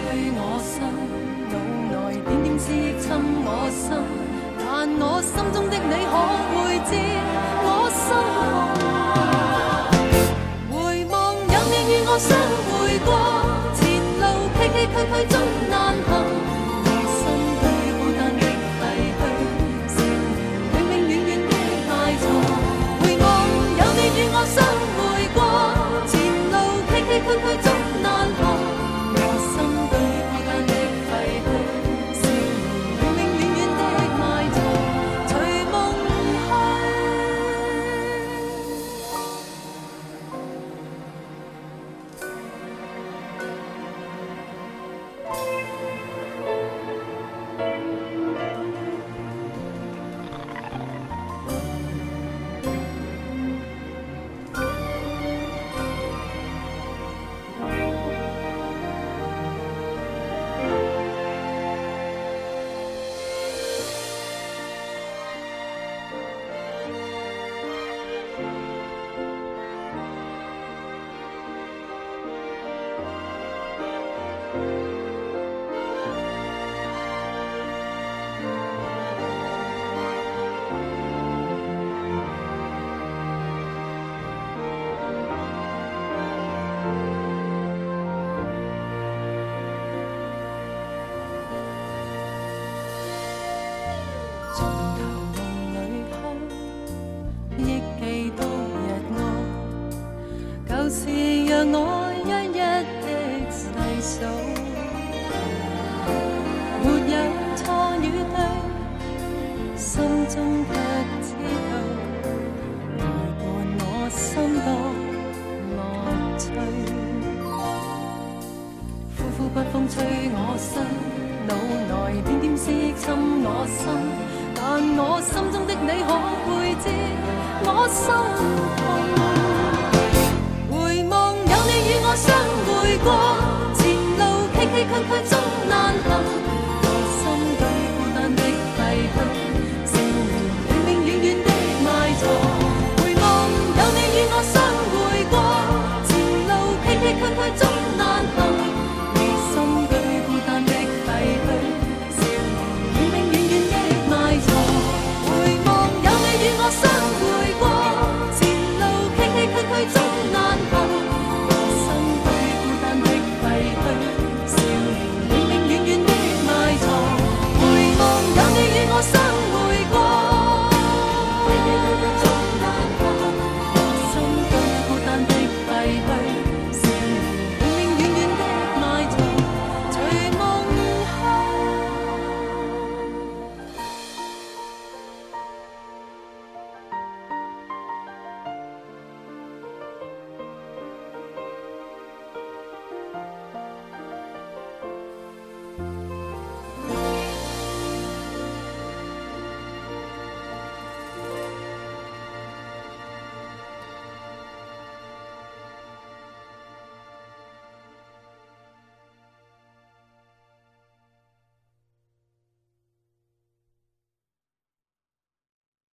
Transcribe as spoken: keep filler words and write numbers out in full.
我心，腦內點點思憶侵我心，但我心中的你可會知我心痛？回望有你與我相會過，前路崎崎嶇嶇中難行，疑心對孤單的廢墟，是永永遠遠的埋藏。回望有你與我相會過，前路崎崎嶇嶇中難行。北風吹我身，腦內點點思憶侵我心，但我心中的你可會知我心痛？